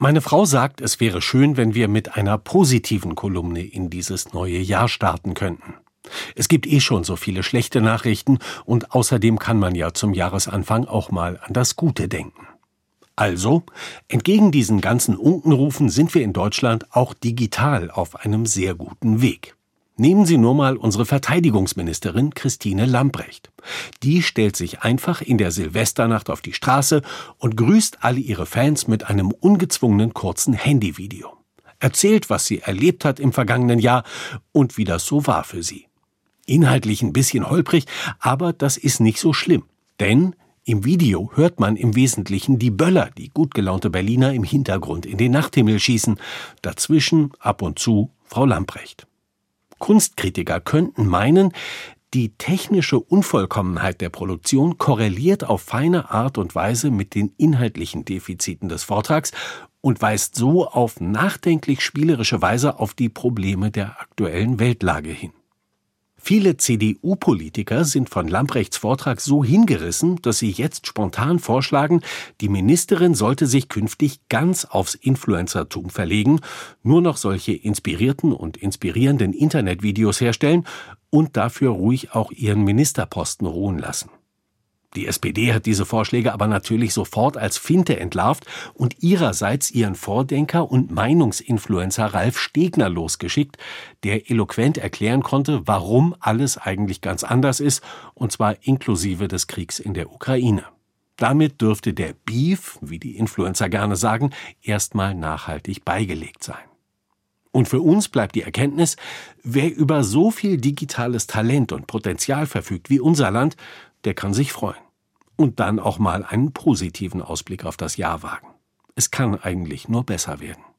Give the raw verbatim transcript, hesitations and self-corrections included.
Meine Frau sagt, es wäre schön, wenn wir mit einer positiven Kolumne in dieses neue Jahr starten könnten. Es gibt eh schon so viele schlechte Nachrichten und außerdem kann man ja zum Jahresanfang auch mal an das Gute denken. Also, entgegen diesen ganzen Unkenrufen sind wir in Deutschland auch digital auf einem sehr guten Weg. Nehmen Sie nur mal unsere Verteidigungsministerin Christine Lambrecht. Die stellt sich einfach in der Silvesternacht auf die Straße und grüßt alle ihre Fans mit einem ungezwungenen kurzen Handyvideo. Erzählt, was sie erlebt hat im vergangenen Jahr und wie das so war für sie. Inhaltlich ein bisschen holprig, aber das ist nicht so schlimm. Denn im Video hört man im Wesentlichen die Böller, die gut gelaunte Berliner im Hintergrund in den Nachthimmel schießen. Dazwischen ab und zu Frau Lambrecht. Kunstkritiker könnten meinen, die technische Unvollkommenheit der Produktion korreliert auf feine Art und Weise mit den inhaltlichen Defiziten des Vortrags und weist so auf nachdenklich spielerische Weise auf die Probleme der aktuellen Weltlage hin. Viele C D U-Politiker sind von Lambrechts Vortrag so hingerissen, dass sie jetzt spontan vorschlagen, die Ministerin sollte sich künftig ganz aufs Influencertum verlegen, nur noch solche inspirierten und inspirierenden Internetvideos herstellen und dafür ruhig auch ihren Ministerposten ruhen lassen. Die S P D hat diese Vorschläge aber natürlich sofort als Finte entlarvt und ihrerseits ihren Vordenker und Meinungsinfluencer Ralf Stegner losgeschickt, der eloquent erklären konnte, warum alles eigentlich ganz anders ist, und zwar inklusive des Kriegs in der Ukraine. Damit dürfte der Beef, wie die Influencer gerne sagen, erstmal nachhaltig beigelegt sein. Und für uns bleibt die Erkenntnis, wer über so viel digitales Talent und Potenzial verfügt wie unser Land, der kann sich freuen. Und dann auch mal einen positiven Ausblick auf das Jahr wagen. Es kann eigentlich nur besser werden.